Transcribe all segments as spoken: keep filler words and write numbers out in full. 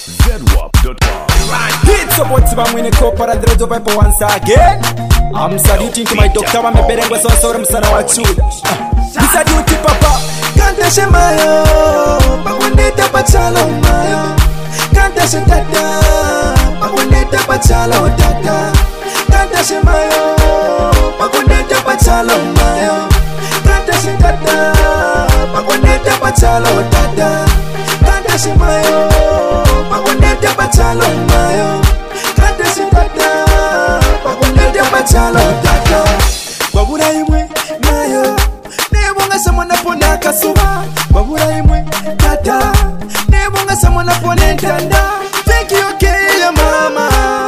zedwap dot com. It's about to be winning cup para the door for once again. I'm saluting to my doctor, I'm a better was also I'm son of a chud. This a duty papa. Canta shemayo, paguneta pachalo mayo. Canta shentata, paguneta pachalo tata. Canta shemayo, paguneta pachalo mayo. Canta shentata, paguneta pachalo tata. Canta shemayo, paguneta pachalo mayo. Canta shentata, paguneta pachalo tata. Wabura imwe mayo. Nebonga samona pona kasuba, babura imwe tata. Nebonga samona pona ntanda. Take you okay ya mama.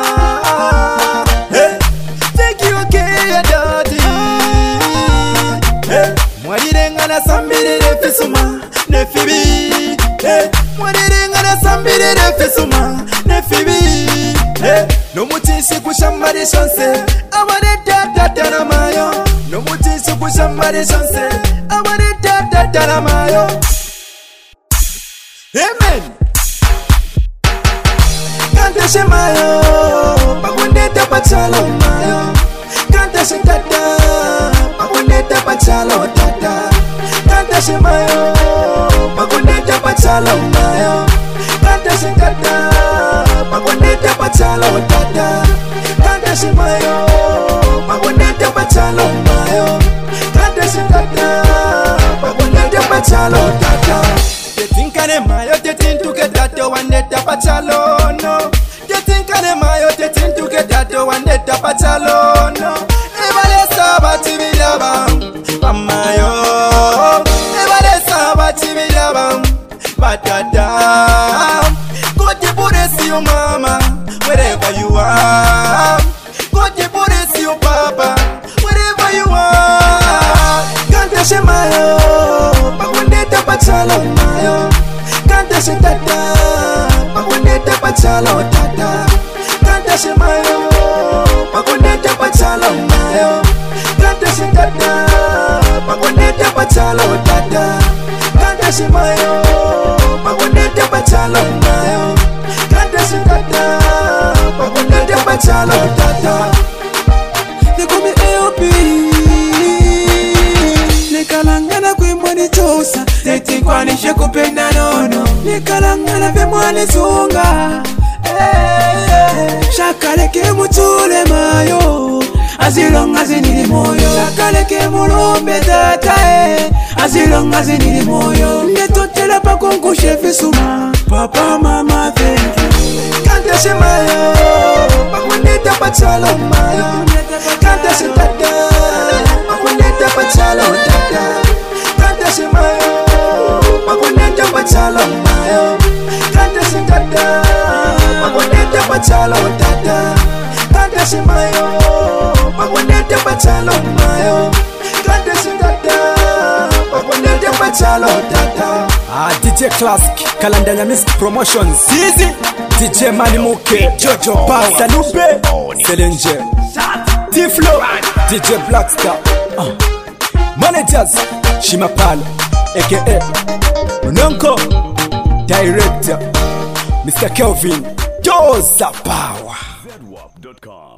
Hey, take you okay ya daddy. Hey, mwadirenga na sambire refisuma nefibi. Hey, mwadirenga na sambire refisuma nefibi. Hey, no mutishi kushamari chonse, abare tata na mayo. No mutishi kushamari chonse, abare tata na mayo. Amen. Canta shemayo, paguneta pachalo mayo. Canta shentata, paguneta pachalo tata. Canta shemayo, paguneta pachalo mayo. Canta shentata, paguneta pachalo tata. Canta shemayo, paguneta pachalo mayo. Canta shentata, paguneta pachalo tata. Tetinkane mayo, tetintuke tato wandeta pachalo no. Tetinkane mayo, tetintuke tato wandeta pachalo no. Ebale saba chibilaba, pamayo. Ebale saba chibilaba, batata. God you bless you mama, wherever you are. God you bless you papa, wherever you are. Canta shemayo, paguneta pachalo mayo. Canta shentata, paguneta pachalo tata. Canta shemayo, paguneta pachalo mayo. Canta shentata, paguneta pachalo tata. Canta shemayo, paguneta pachalo mayo. Canta shentata, paguneta pachalo tata. They call me A O P. Nikalangana kuimboni chosa, tetikwanishe kupenda nono. Nikalangana vya mwani sunga, shakaleke mutule mayo. As long as nili moyo, shakaleke mulombe tata. As long as nili moyo, netotela pa konkushe fisuma. Papa mama thank you. Canta shemayo, paguneta pachalo mayo. Canta shentata, paguneta pachalo tata. Canta shemayo, paguneta pachalo mayo. Canta shentata, paguneta pachalo tata. Canta shemayo, paguneta pachalo mayo. Canta shentata, paguneta pachalo tata. Ah, D J Classic, Kalandanya Music Promotions, Zizi, D J Manimuke, Jojo Pau, Salupe, Selenje, T-Flow, D J Blackstar, uh. Managers, Shimapalo, aka Nonko, Director, Mister Kelvin, Joza Power. zedwap dot com.